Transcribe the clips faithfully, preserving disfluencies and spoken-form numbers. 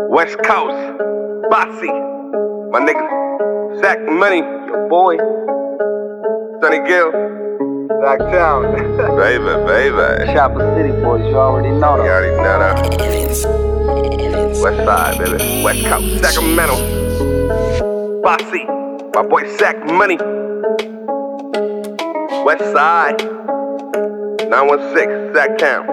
West Coast, Bossy, my nigga, Zach Money, your boy, Sonny Gill, Sacktown. baby, baby. Chopper City boys, you already know You that. already know that. West Side, baby, West Coast, Sacramento, Bossy, my boy Zach Money, West Side, nine one six, Sacktown.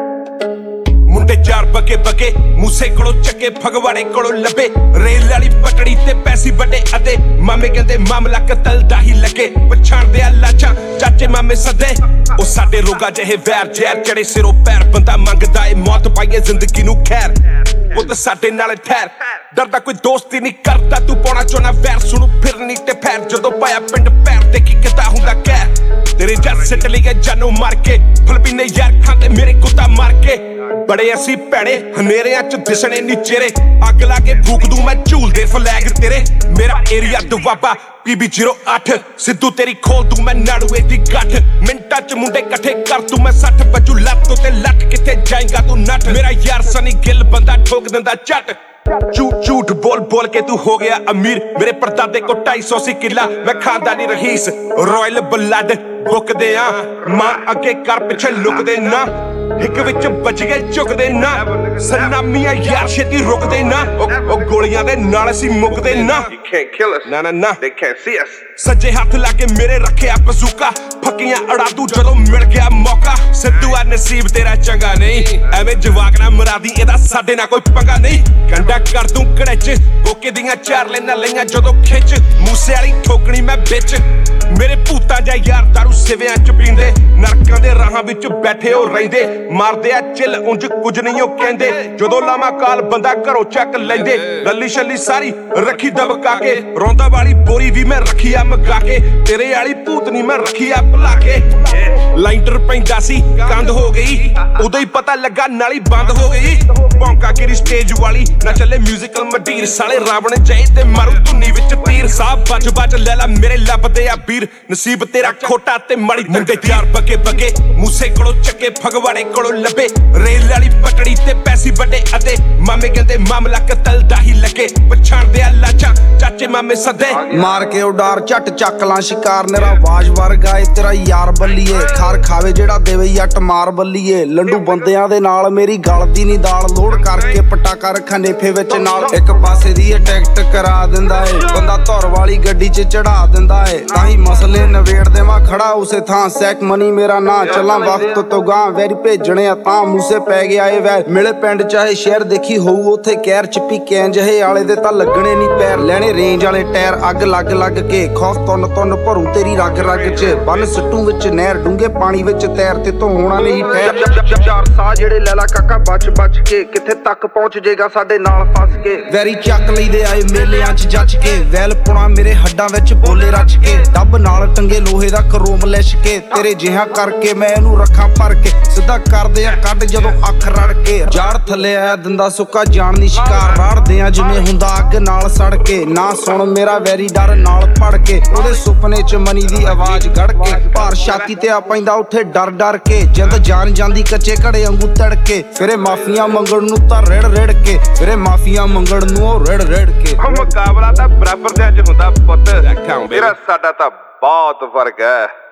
ਮੁੰਡੇ ਚਾਰ ਬਗੇ ਬਗੇ ਮੂਸੇ ਕੋਲੋਂ ਚੱਕੇ ਫਗਵਾੜੇ ਕੋਲੋਂ ਲੱਭੇ rail ਵਾਲੀ ਪਟੜੀ ਤੇ ਪੈਸੀ ਵੱਡੇ ਅਤੇ ਮਾਮੇ ਕਹਿੰਦੇ ਮਾਮਲਾ ਕਤਲ ਦਾ ਹੀ ਲੱਗੇ ਪਛਾਣਦੇ ਆ ਲਾਚਾਂ ਚਾਚੇ ਮਾਮੇ ਸਦੇ ਉਹ ਸਾਡੇ ਰੋਗਾ ਜਿਹੇ ਵੈਰ ਜ਼ਹਿਰ ਚੜੇ ਸਿਰੋਂ ਪੈਰ ਬੰਦਾ ਮੰਗਦਾ ਏ ਮੌਤ ਪਾਈਏ ਜ਼ਿੰਦਗੀ ਨੂੰ ਖੈਰ ਉਹ ਤਾਂ ਸਾਡੇ ਨਾਲ ਠਹਿਰ ਡਰਦਾ ਕੋਈ ਦੋਸਤੀ ਨਹੀਂ ਕਰਦਾ ਤੂੰ ਪਾਉਣਾ ਚਾਹੁੰਦਾ ਵੈਰ ਸੁਣੂ ਫਿਰਨੀ ਤੇ ਫੈਰ ਜਦੋਂ ਪਾਇਆ ਪਿੰਡ ਪੈਰ ਤੇ ਕੀ ਕਿਤਾ ਹੁੰਦਾ ਕਹਿ ਤੇਰੇ ਜੱਟ ਸਿੱਟ ਲਈ ਗਏ ਜਾਨੋਂ ਮਾਰ ਕੇ ਫਲਪੀਨੇ ਯਾਰ ਖਾਂਦੇ ਮੇਰੇ ਕੁੱਤਾ ਮਾਰ ਕੇ ਬੜੇ ਅਸੀਂ ਭੈਣੇ ਹਨੇਰਿਆਂ ਚ ਦਿਸਣੇ ਨੀ ਚਿਹਰੇ ਅੱਗ ਲਾ ਕੇ ਫੂਕ ਦੂੰ ਮੈਂ ਝੂਲਦੇ ਫਲੈਗ ਤੇਰੇ ਮੇਰਾ ਏਰੀਆ ਦੁਆਬਾ ਪੀਬੀ ਜ਼ੀਰੋ ਅੱਠ ਸਿੱਧੂ ਤੇਰੀ ਖੋਲ ਦੂੰ ਮੈਂ ਨਾੜੂਏ ਦੀ ਗੱਠ ਮਿੰਟਾਂ ਚ ਮੁੰਡੇ ਇਕੱਠੇ ਕਰ ਤੂੰ ਮੈਂ ਸੱਠ ਬੱਜੂ ਲੱਤ ਤੇ ਲੱਟ ਕਿੱਥੇ ਜਾਏਗਾ ਤੂੰ ਨੱਠ ਮੇਰਾ ਯਾਰ ਸਨੀ ਗਿੱਲ ਬੰਦਾ ਠੋਕ ਦਿੰਦਾ ਝੱਟ ਝੂਠ ਝੂਠ ਬੋਲ ਬੋਲ ਕੇ ਤੂੰ ਹੋ ਗਿਆ ਅਮੀਰ ਮੇਰੇ ਪਰਦਾਦੇ ਕੋ ਢਾਈ ਸੌ ਸੀ ਕਿੱਲਾ ਮੈਂ ਖਾਨਦਾਨੀ ਰਹੀਸ ਰਾਇਲ ਬਲੱਡ ਬੁੱਕਦੇ ਆ ਮਾਂ ਅੱਗੇ ਕਰ ਪਿੱਛੇ ਲੁਕਦੇ ਨਾ ਇੱਕ ਵਿੱਚ ਵੱਜ ਗਏ ਝੁਕਦੇ ਨਾ ਸਨਾਮੀਆਂ ਯਾਰ ਛੇਤੀ ਰੁਕਦੇ ਨਾ ਉਹ ਗੋਲੀਆਂ ਦੇ ਨਾਲ ਅਸੀਂ ਮੁੱਕਦੇ ਨਾ You can't kill us, ਨਾ ਨਾ ਨਾ they can't see us. ਸੱਜੇ ਹੱਥ ਲਾ ਕੇ ਮੇਰੇ ਰੱਖਿਆ ਬਜ਼ੂਕਾ ਫੱਕੀਆਂ ਅੜਾ ਦੂ ਜਦੋਂ ਮਿਲ ਗਿਆ ਮੌਕਾ ਸਿੱਧੂ ਆ ਨਸੀਬ ਤੇਰਾ ਚੰਗਾ ਨਹੀਂ ਐਵੇਂ ਜਵਾਕ ਨਾ ਮਰਾਦੀ ਇਹਦਾ ਸਾਡੇ ਨਾਲ ਕੋਈ ਪੰਗਾ ਨਹੀਂ ਕੰਡਾ ਕਰ ਦੂੰ ਕੜੈਚ ਕੋਕੇ ਦੀਆਂ ਚਾਰ ਲੈਣਾ ਲਈਆਂ ਜਦੋਂ ਖਿੱਚ ਮੂਸੇ ਵਾਲੀ ਠੋਕਣੀ ਮੈਂ ਵਿੱਚ ਮੇਰੇ ਭੂਤਾਂ ਜਾਂ ਯਾਰ ਦਾਰੂ ਸਿਵਿਆਂ ਚ ਪੀਂਦੇ ਨਰਕਾਂ ਦੇ ਰਾਹਾਂ ਵਿੱਚ ਬੈਠੇ ਹੋ ਰਹਿੰਦੇ ਮਾਰਦੇ ਆ ਚਿੱਲ ਉਂਝ ਕੁਝ ਨਹੀਂ ਉਹ ਕਹਿੰਦੇ ਜਦੋਂ ਲਾਵਾਂ ਕਾਲ ਬੰਦਾ ਘਰੋਂ ਚੱਕ ਲੈਂਦੇ ਲੱਲੀ ਛੱਲੀ ਸਾਰੀ ਰੱਖੀ ਦਬਕਾ ਕੇ ਰੋਂਦਾ ਵਾਲੀ ਬੋਰੀ ਵੀ ਮੈਂ ਰੱਖੀ ਆ ਮਗਾ ਕੇ ਤੇਰੇ ਵਾਲੀ ਭੂਤਨੀ ਮੈਂ ਰੱਖੀ ਆ ਭੁਲਾ ਕੇ ਲਾਈਟਰ ਪੈਂਦਾ ਸੀ ਕੰਧ ਹੋ ਗਈ ਉਦੋਂ ਹੀ ਪਤਾ ਲੱਗਾ ਨਾਲੀ ਬੰਦ ਹੋ ਗਈ ਭੌਂਕਾ ਕਿਰੀ ਸਟੇਜ ਵਾਲੀ ਨਾ ਚੱਲੇ ਮਿਊਜ਼ੀਕਲ ਮਡੀਰ ਸਾਲੇ ਰਾਵਣ ਜਾਏ ਤੇ ਮਾਰੂ ਧੁੰਨੀ ਵਿੱਚ ਤੀਰ ਸਾਹ ਬਚ ਬਚ ਲੈ ਲਾ ਮੇਰੇ ਲੱਭਦੇ ਆ ਵੀਰ ਨਸੀਬ ਤੇਰਾ ਖੋਟਾ ਤੇ ਮਾੜੀ ਮੁੰਡੇ ਚਾਰ ਬਗੇ ਬਗੇ ਮੂਸੇ ਕੋਲੋਂ ਚੱਕੇ ਫਗਵਾੜੇ ਕੋਲੋਂ ਲੱਭੇ ਰੇਲ ਵਾਲੀ ਪਟੜੀ ਤੇ ਪੈਸੀ ਵੱਡੇ ਅਤੇ ਮਾਮੇ ਕਹਿੰਦੇ ਮਾਮਲਾ ਕਤਲ ਦਾ ਹੀ ਲੱਗੇ ਪਛਾਣਦੇ ਆ ਲਾਚਾਂ ਚਾਚੇ ਮਾਮੇ ਸਦੇ ਮਾਰ ਕੇ ਉਡਾਰ ਝੱਟ ਚੱਕ ਲਾਂ ਸ਼ਿਕਾਰ ਮੇਰਾ ਆਵਾਜ਼ ਵਰਗਾ ਏ ਤੇਰਾ ਯਾਰ ਬੱਲੀਏ ਖਾਰ ਖਾਵੇ ਜਿਹੜਾ ਦੇਵੇ ਜੱਟ ਮਾਰ ਬੱਲੀਏ ਲੰਡੂ ਬੰਦਿਆਂ ਦੇ ਨਾਲ ਮੇਰੀ ਗਲਦੀ ਨਹੀਂ ਦਾਲ ਲੋੜ ਕਰਕੇ ਪਟਾ ਕਰ ਖਨੇਫੇ ਵਿੱਚ ਨਾਲ ਇੱਕ ਪਾਸੇ ਦੀ ਇਹ ਟਿਕਟ ਕਰਾ ਦਿੰਦਾ ਏ ਬੰਦਾ ਧੁਰ ਵਾਲੀ ਗੱਡੀ 'ਚ ਚੜਾ ਦਿੰਦਾ ਏ ਤਾਂ ਹੀ ਮਸਲੇ ਨਵੇੜ ਦੇਵਾਂ ਖੜਾ ਉਸੇ ਥਾਂ ਸੈਕ ਮਨੀ ਮੇਰਾ ਨਾਂ ਚੱਲਾਂ ਵਕਤ ਤੋਂ ਗਾਂ ਵੈਰੀ ਭੇਜਣੇ ਆ ਤਾਂ ਮੂਸੇ ਪੈ ਗਿਆ ਏ ਵੈ ਮਿਲੇ ਪਿੰਡ ਚਾਹੇ ਸ਼ਹਿਰ ਦੇਖੀ ਹੋਊ ਉੱਥੇ ਕਹਿਰ ਚਿੱਪੀ ਕੈਂ ਜਿਹੇ ਆਲੇ ਦੇ ਤਾਂ ਲੱਗਣੇ ਨਹੀਂ ਪੈਰ ਲੈਣੇ ਰੇਂਜ ਵਾਲੇ ਟਾਇਰ ਅੱਗ ਲੱਗ ਲੱਗ ਕੇ ਖੌਫ ਤੁੰਨ ਤੁੰਨ ਭਰੂ ਤੇਰੀ ਰਗ ਰਗ 'ਚ ਬੰਨ ਸੱਟੂ ਵਿੱਚ ਨਹਿਰ ਡੂੰਘੇ ਪਾਣੀ ਵਿੱਚ ਤੈਰ ਤੇ ਤੋਂ ਹੋਣਾ ਨਹੀਂ ਟਾਇਰ ਚਾਰ ਸਾਹ ਜਿਹੜੇ ਲੈ ਲਾ ਕਾਕਾ ਬਚ ਬਚ ਕੇ ਕਿੱਥੇ ਤੱਕ ਪਹੁੰਚ ਜੇਗਾ ਸਾਡੇ ਨਾਲ ਫਸ ਕੇ ਵੈਰੀ ਚੱਕ ਲਈਦੇ ਆਏ ਮੇਲਿਆਂ 'ਚ ਜੱਜ ਕੇ ਵੈਲ ਪੁਣਾ ਮੇਰੇ ਹੱਡਾਂ ਵਿੱਚ ਬੋਲੇ ਰਚ ਕੇ ਡੱਬ ਨਾਲ ਟੰਗੇ ਲੋਹੇ ਦਾ ਕਰੋਮ ਲਿਸ਼ ਕੇ ਤੇਰੇ ਜਿਹਾ ਕਰਕੇ ਮੈਂ ਇਹਨੂੰ ਰੱਖਾਂ ਭਰ ਕੇ ਸਿੱਧਾ ਕਰਦੇ ਆ ਕੱਢ ਜਦੋਂ ਅੱਖ ਰੜ ਕੇ ਜਾੜ ਥੱਲੇ ਆਇਆ ਦਿੰਦਾ ਸੁੱਕਾ ਜਾਣ ਦੀ ਸ਼ਿਕਾਰ ਰਾੜਦੇ ਆ ਜਿਵੇਂ ਹੁੰਦਾ ਅੱਗ ਨਾਲ ਸੜ ਕੇ ਨਾ ਸੁਣ ਮੇਰਾ ਵੈਰੀ ਡਰ ਨਾਲ ਫੜ ਕੇ ਉਹਦੇ ਸੁਪਨੇ 'ਚ ਮਨੀ ਦੀ ਆਵਾਜ਼ ਗੜ ਕੇ ਭਾਰ ਛਾਤੀ ਤੇ ਆ ਪੈਂਦਾ ਉੱਥੇ ਡਰ ਡਰ ਕੇ ਜਿੰਦ ਜਾਨ ਜਾਂਦੀ ਕੱਚੇ ਘੜੇ ਵਾਂਗੂ ਤੜਕੇ ਫਿਰੇ ਮਾਫੀਆਂ ਮੰਗਣ ਨੂੰ ਤਾਂ ਰੜ ਰੜ ਕੇ ਫਿਰੇ ਮਾਫੀਆਂ ਮੰਗਣ ਨੂੰ ਉਹ ਰੜ ਰੜ ਕੇ ਉਹ ਮੁਕਾਬਲਾ ਤਾਂ ਬਰਾਬਰ ਦੇ ਅੱਜ ਹੁੰਦਾ ਪੁੱਤ ਮੇਰਾ ਸਾਡਾ ਤਾਂ ਬਹੁਤ ਫਰਕ ਹੈ।